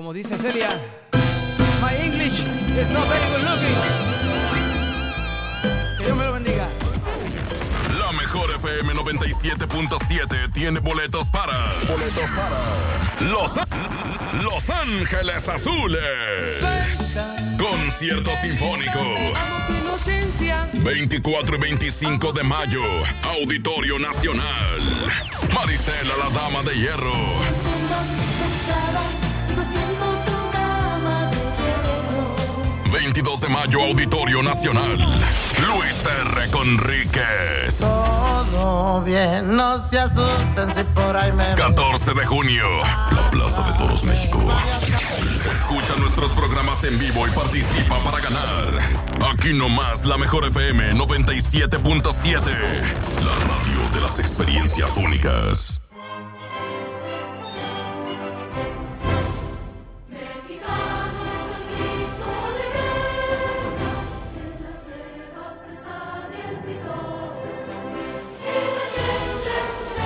Como dice Celia, my English is not very good looking. Que Dios me lo bendiga. La mejor FM 97.7 tiene boletos para Los Ángeles Azules. Concierto sinfónico. 24 y 25 de mayo, Auditorio Nacional. Marisela, la Dama de Hierro. 22 de mayo, Auditorio Nacional. Luis R. Conríquez. Todo bien, no se asusten si por ahí me... 14 de junio, la Plaza de Toros, México. Escucha nuestros programas en vivo y participa para ganar. Aquí nomás, la mejor FM 97.7. La radio de las experiencias únicas.